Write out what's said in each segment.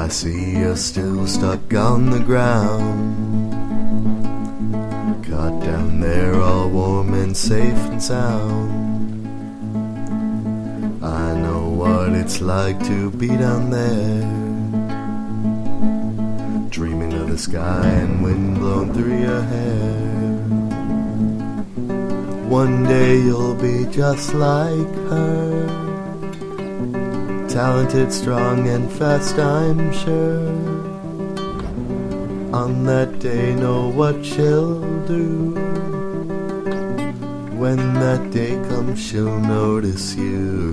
I see you're still stuck on the ground, caught down there all warm and safe and sound. I know what it's like to be down there, dreaming of the sky and wind blowing through your hair. One day you'll be just like her, talented, strong and fast, I'm sure. On that day, know what she'll do. When that day comes, she'll notice you.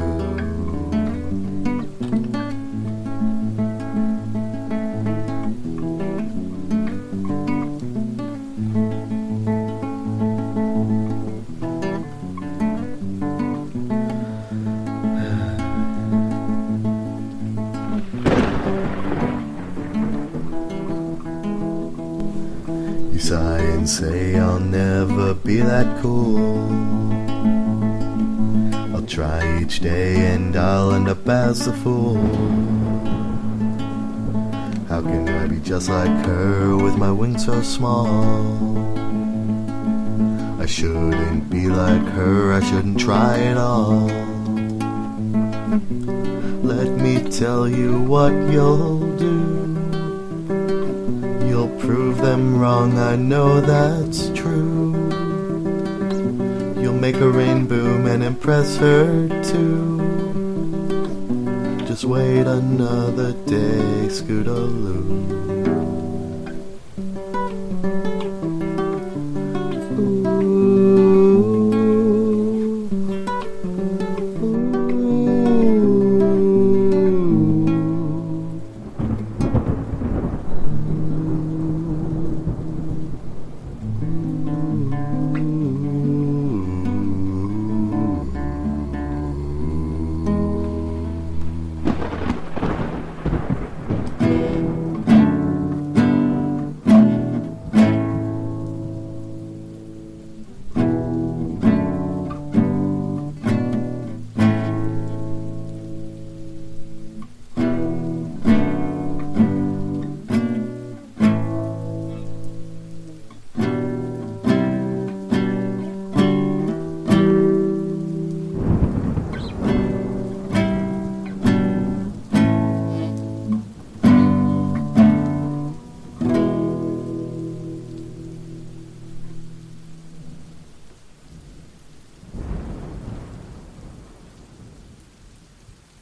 You sigh and say, I'll never be that cool. I'll try each day and I'll end up as a fool. How can I be just like her with my wings so small? I shouldn't be like her, I shouldn't try at all. Let me tell you what you'll do. You'll prove them wrong, I know that's true. You'll make her rain boom and impress her too. Just wait another day, Scootaloo.